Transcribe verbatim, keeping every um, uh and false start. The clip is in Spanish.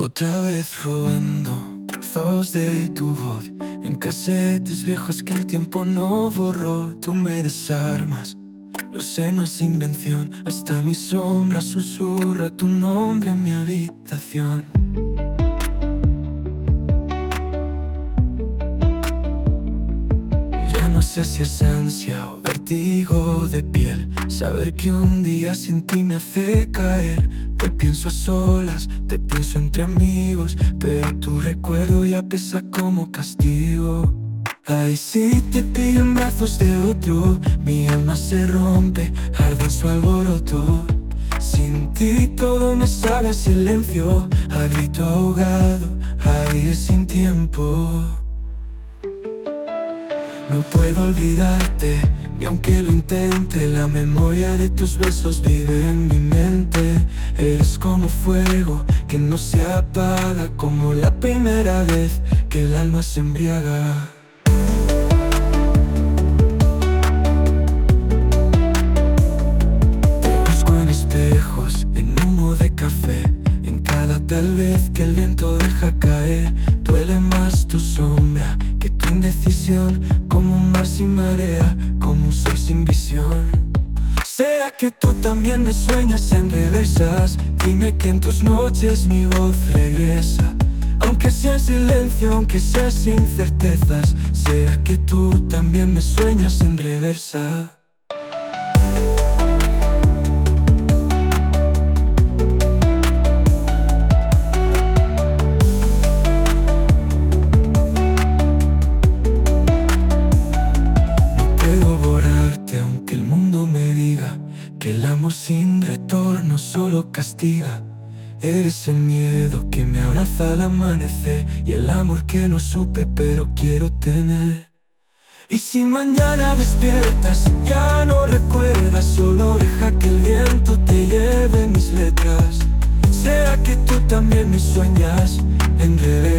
Otra vez robando trozos de tu voz en casetes viejos que el tiempo no borró. Tú me desarmas, lo sé, no es invención. Hasta mi sombra susurra tu nombre en mi habitación. Ya no sé si es ansia o vértigo de piel, saber que un día sin ti me hace caer. Te pienso a solas, te pienso entre amigos, pero tu recuerdo ya pesa como castigo. Ay, si te pillo en brazos de otro, mi alma se rompe, arde en su alboroto. Sin ti todo me sabe a silencio, a grito ahogado, aire sin tiempo. No puedo olvidarte, y aunque lo intente, la memoria de tus besos vive en mi mente. Eres como fuego que no se apaga, como la primera vez que el alma se embriaga. Te busco en espejos, en humo de café, en cada tal vez que el viento deja caer. Duele más tu sombra que tu indecisión, como un mar sin marea, como un sol sin visión. ¿Será que tú también me sueñas en reversas? Dime que en tus noches mi voz regresa, aunque sea en silencio, aunque sea sin certezas. ¿Será que tú también me sueñas en reversa? Que el amor sin retorno solo castiga. Eres el miedo que me abraza al amanecer, y el amor que no supe pero quiero tener. Y si mañana despiertas, ya no recuerdas, solo deja que el viento te lleve mis letras. ¿Será que tú también me sueñas en revés?